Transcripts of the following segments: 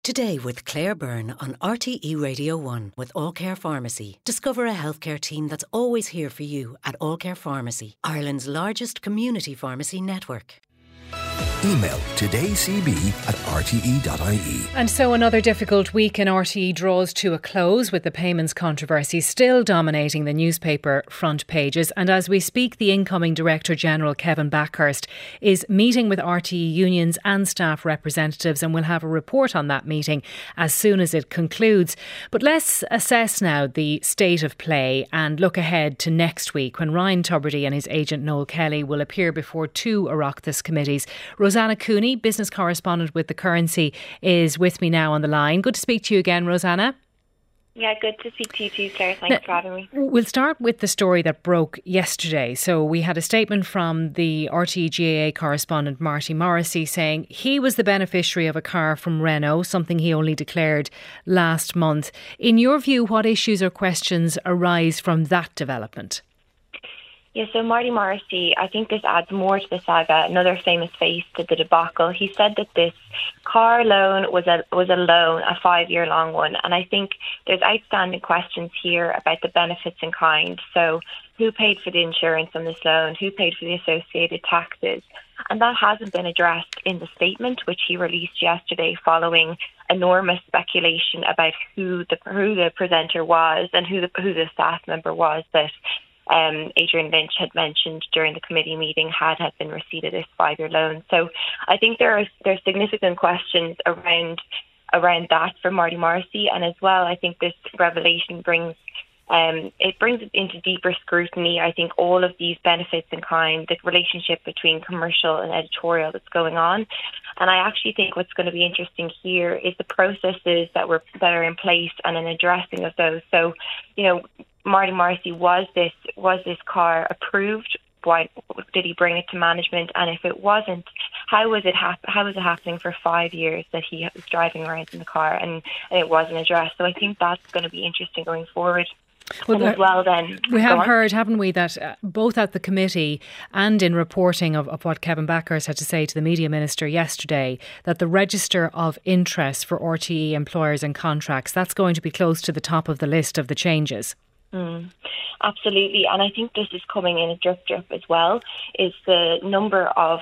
Today with Claire Byrne on RTE Radio 1 with All Care Pharmacy. Discover a healthcare team that's always here for you at All Care Pharmacy, Ireland's largest community pharmacy network. Email todaycb@rte.ie. And so another difficult week in RTE draws to a close, with the payments controversy still dominating the newspaper front pages. And as we speak, the incoming Director General, Kevin Backhurst, is meeting with RTE unions and staff representatives, and we'll have a report on that meeting as soon as it concludes. But let's assess now the state of play and look ahead to next week, when Ryan Tubridy and his agent Noel Kelly will appear before two Oireachtas committees. Rosanna Cooney, business correspondent with The Currency, is with me now on the line. Good to speak to you again, Rosanna. Yeah, good to speak to you too, Sarah. Thanks for having me. We'll start with the story that broke yesterday. So we had a statement from the RTE GAA correspondent Marty Morrissey saying he was the beneficiary of a car from Renault, something he only declared last month. In your view, what issues or questions arise from that development? Yeah, so Marty Morrissey, I think this adds more to the saga, another famous face to the debacle. He said that this car loan was a loan, a 5-year long one. And I think there's outstanding questions here about the benefits in kind. So who paid for the insurance on this loan? Who paid for the associated taxes? And that hasn't been addressed in the statement, which he released yesterday following enormous speculation about who the presenter was and who the staff member was that Adrian Lynch had mentioned during the committee meeting had been receipt of this 5-year loan. So I think there's significant questions around that for Marty Morrissey, and as well I think this revelation brings it into deeper scrutiny. I think all of these benefits in kind, the relationship between commercial and editorial that's going on. And I actually think what's going to be interesting here is the processes that are in place and an addressing of those. So, you know, Marty Morrissey, was this car approved? Why did he bring it to management? And if it wasn't, how was it happening for 5 years that he was driving around in the car and it wasn't addressed? So I think that's going to be interesting going forward. Well, as well, then we have heard, haven't we, that both at the committee and in reporting of what Kevin Backhurst had to say to the media minister yesterday, that the register of interest for RTE employers and contracts, that's going to be close to the top of the list of the changes. Absolutely, and I think this is coming in a drip as well, is the number of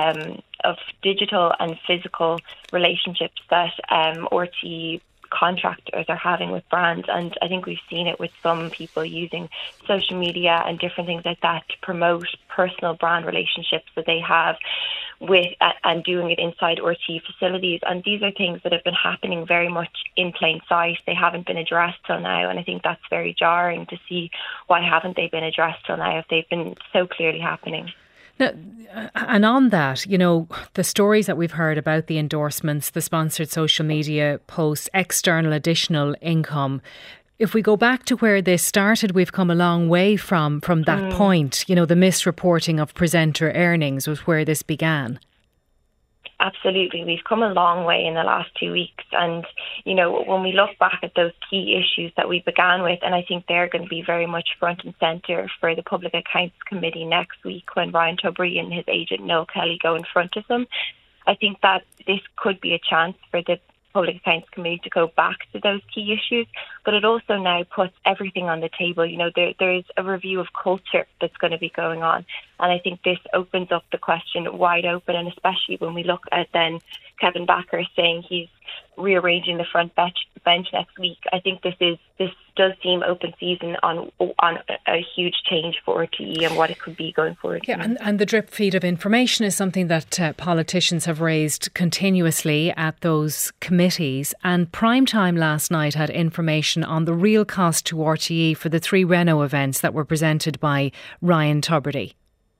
digital and physical relationships that RTE contractors are having with brands. And I think we've seen it with some people using social media and different things like that to promote personal brand relationships that they have with and doing it inside RTE facilities. And these are things that have been happening very much in plain sight. They haven't been addressed till now, and I think that's very jarring to see why haven't they been addressed till now if they've been so clearly happening. Now, and on that, you know, the stories that we've heard about the endorsements, the sponsored social media posts, external additional income. If we go back to where this started, we've come a long way from that point. You know, the misreporting of presenter earnings was where this began. Absolutely. We've come a long way in the last 2 weeks. And, you know, when we look back at those key issues that we began with, and I think they're going to be very much front and centre for the Public Accounts Committee next week when Ryan Tubridy and his agent Noel Kelly go in front of them, I think that this could be a chance for the Public Accounts Committee to go back to those key issues, but it also now puts everything on the table. You know, there is a review of culture that's going to be going on, and I think this opens up the question wide open, and especially when we look at then Kevin Backhurst saying he's rearranging the front bench next week. I think this does seem open season on a huge change for RTE and what it could be going forward. Yeah, and the drip feed of information is something that politicians have raised continuously at those committees. And Primetime last night had information on the real cost to RTE for the 3 Renault events that were presented by Ryan Tubridy.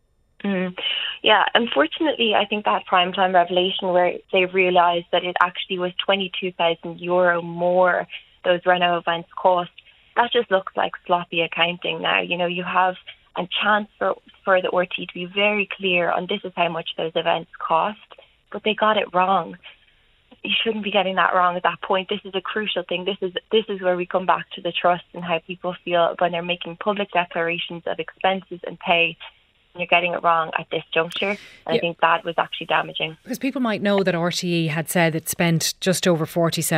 Yeah, unfortunately, I think that Primetime revelation where they realised that it actually was €22,000 more those Renault events cost, that just looks like sloppy accounting now. You know, you have a chance for the RTE to be very clear on this is how much those events cost, but they got it wrong. You shouldn't be getting that wrong at that point. This is a crucial thing. This is where we come back to the trust and how people feel when they're making public declarations of expenses and pay. you're getting it wrong at this juncture. And I think that was actually damaging. Because people might know that RTE had said it spent just over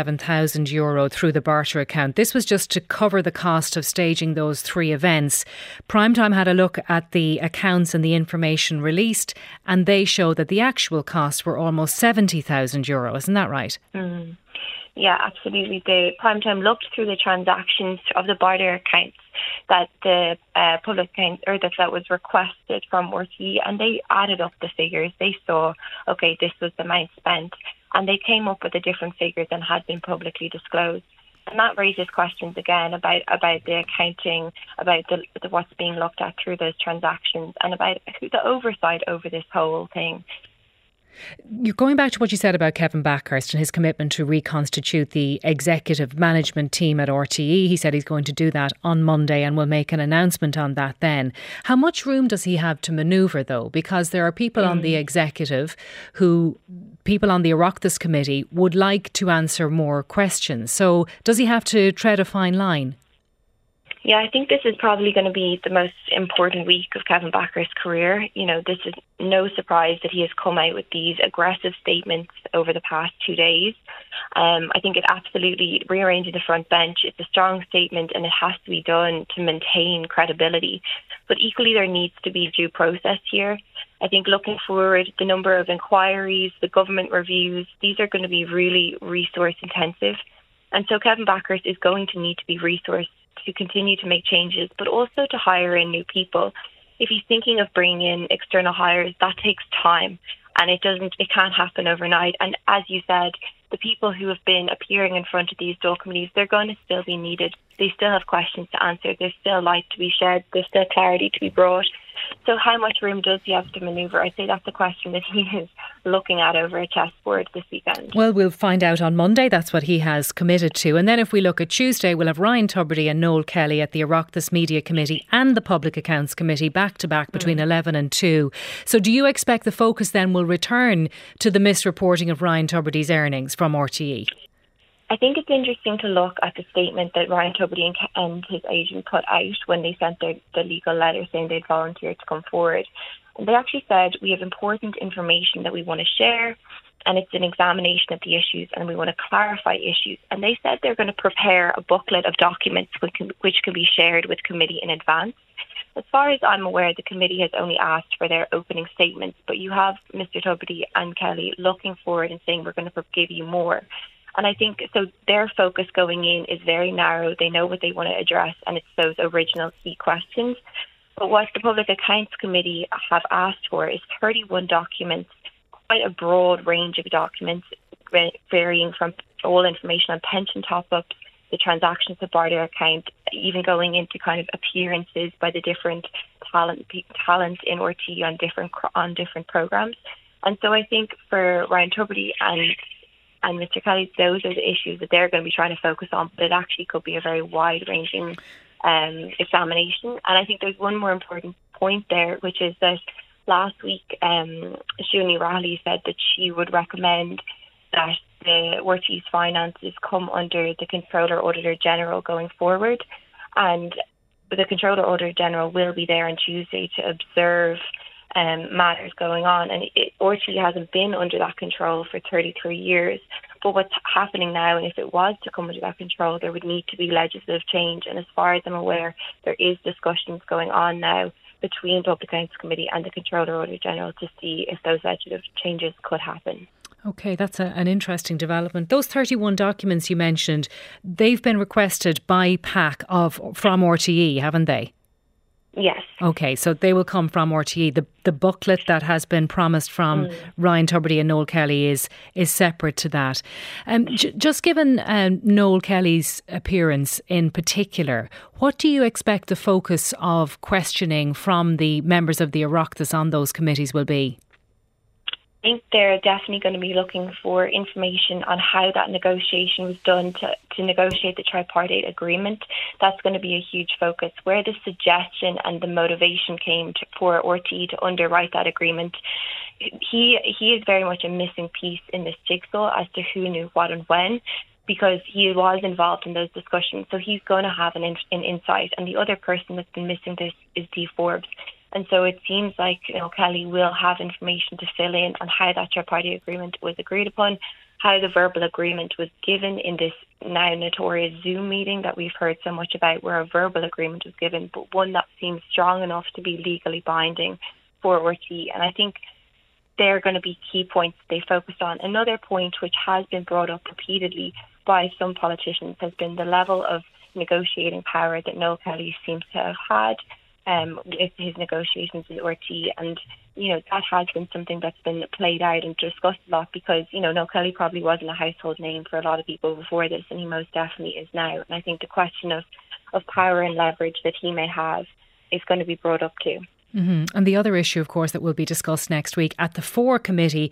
€47,000 through the barter account. This was just to cover the cost of staging those 3 events. Primetime had a look at the accounts and the information released, and they show that the actual costs were almost €70,000. Isn't that right? Mm. Yeah, absolutely. The Primetime looked through the transactions of the barter accounts that the public account, or that was requested from RTE, and they added up the figures. They saw, okay, this was the amount spent, and they came up with a different figure than had been publicly disclosed. And that raises questions again about the accounting, about the what's being looked at through those transactions, and about the oversight over this whole thing. You're going back to what you said about Kevin Backhurst and his commitment to reconstitute the executive management team at RTE. He said he's going to do that on Monday and will make an announcement on that then. How much room does he have to manoeuvre, though? Because there are people on the executive people on the Oireachtas committee would like to answer more questions. So does he have to tread a fine line? Yeah, I think this is probably going to be the most important week of Kevin Backhurst's career. You know, this is no surprise that he has come out with these aggressive statements over the past 2 days. I think it absolutely, rearranging the front bench, it's a strong statement and it has to be done to maintain credibility. But equally, there needs to be due process here. I think looking forward, the number of inquiries, the government reviews, these are going to be really resource intensive. And so Kevin Backhurst is going to need to be resourced to continue to make changes, but also to hire in new people. If he's thinking of bringing in external hires, that takes time, and it can't happen overnight. And as you said, the people who have been appearing in front of these Dáil committees, they're going to still be needed. They still have questions to answer. There's still light to be shed. There's still clarity to be brought. So how much room does he have to manoeuvre? I'd say that's a question that he is looking at over a chessboard this weekend. Well, we'll find out on Monday. That's what he has committed to. And then if we look at Tuesday, we'll have Ryan Tubridy and Noel Kelly at the Oireachtas Media Committee and the Public Accounts Committee back to back between 11 and 2. So do you expect the focus then will return to the misreporting of Ryan Tubridy's earnings from RTE? I think it's interesting to look at the statement that Ryan Tubridy and his agent put out when they sent the legal letter saying they'd volunteered to come forward. And they actually said, we have important information that we want to share, and it's an examination of the issues, and we want to clarify issues. And they said they're going to prepare a booklet of documents which can be shared with committee in advance. As far as I'm aware, the committee has only asked for their opening statements, but you have Mr Tubridy and Kelly looking forward and saying we're going to give you more. And I think so their focus going in is very narrow. They know what they want to address, and it's those original key questions. But what the Public Accounts Committee have asked for is 31 documents, quite a broad range of documents, varying from all information on pension top-ups, the transactions of barter account, even going into kind of appearances by the different talent in RTE on different programmes. And so I think for Ryan Tubridy and Mr Kelly, those are the issues that they're going to be trying to focus on, but it actually could be a very wide-ranging examination. And I think there's one more important point there, which is that last week Siún Railly said that she would recommend that the RTE's finances come under the Controller Auditor General going forward, and the Controller Auditor General will be there on Tuesday to observe matters going on, and RTE hasn't been under that control for 33 years. But what's happening now, and if it was to come under that control, there would need to be legislative change. And as far as I'm aware, there is discussions going on now between the Public Accounts Committee and the Controller Auditor General to see if those legislative changes could happen. OK, that's an interesting development. Those 31 documents you mentioned, they've been requested by PAC from RTE, haven't they? Yes. OK, so they will come from RTE. The booklet that has been promised from Ryan Tubridy and Noel Kelly is separate to that. Just given Noel Kelly's appearance in particular, what do you expect the focus of questioning from the members of the Oireachtas on those committees will be? I think they're definitely going to be looking for information on how that negotiation was done to negotiate the tripartite agreement. That's going to be a huge focus. Where the suggestion and the motivation came for RTE to underwrite that agreement, he is very much a missing piece in this jigsaw as to who knew what and when, because he was involved in those discussions. So he's going to have an insight. And the other person that's been missing this is Dee Forbes. And so it seems like Kelly will have information to fill in on how that tri-party agreement was agreed upon, how the verbal agreement was given in this now notorious Zoom meeting that we've heard so much about, where a verbal agreement was given, but one that seems strong enough to be legally binding for RTÉ. And I think they're going to be key points they focused on. Another point which has been brought up repeatedly by some politicians has been the level of negotiating power that Noel Kelly seems to have had with his negotiations with RTÉ. And, that has been something that's been played out and discussed a lot because, Noel Kelly probably wasn't a household name for a lot of people before this, and he most definitely is now. And I think the question of power and leverage that he may have is going to be brought up too. Mm-hmm. And the other issue, of course, that will be discussed next week at the four committees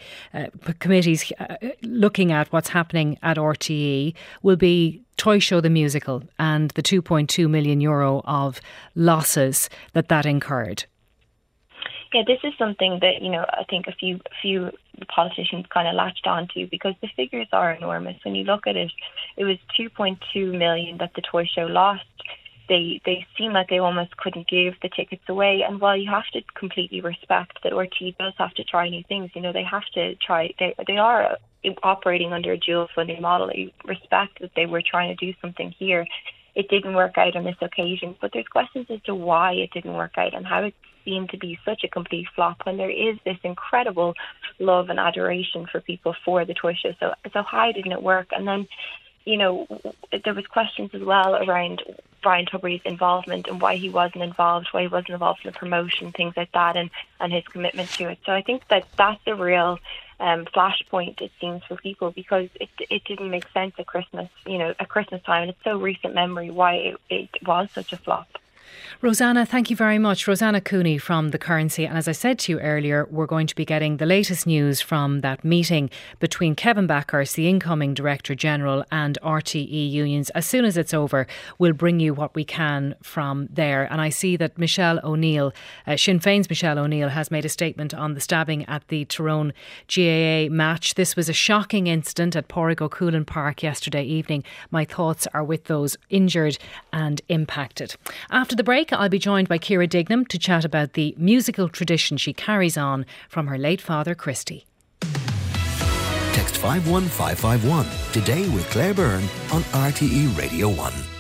looking at what's happening at RTÉ will be Toy Show the Musical and the €2.2 million of losses that incurred. Yeah, this is something that, I think a few politicians kind of latched onto because the figures are enormous. When you look at it, it was 2.2 million that the toy show lost. They seem like they almost couldn't give the tickets away. And while you have to completely respect that RTÉ does have to try new things, they have to try, they are operating under a dual funding model. You respect that they were trying to do something here. It didn't work out on this occasion, but there's questions as to why it didn't work out and how it seemed to be such a complete flop when there is this incredible love and adoration for people for the toy show. So how didn't it work? And then, there was questions as well around Brian Tubridy's involvement and why he wasn't involved in the promotion, things like that, and his commitment to it. So I think that's a real flashpoint, it seems, for people because it didn't make sense at Christmas, at Christmas time, and it's so recent memory why it was such a flop. Rosanna, thank you very much. Rosanna Cooney from The Currency. And as I said to you earlier, we're going to be getting the latest news from that meeting between Kevin Bakhurst, the incoming Director General, and RTÉ unions. As soon as it's over, we'll bring you what we can from there. And I see that Michelle O'Neill, Sinn Féin's Michelle O'Neill, has made a statement on the stabbing at the Tyrone GAA match. This was a shocking incident at Pádraig Ó Cualann Park yesterday evening. My thoughts are with those injured and impacted. After the break, I'll be joined by Ciara Dignam to chat about the musical tradition she carries on from her late father, Christy. Text 51551 today with Claire Byrne on RTE Radio 1.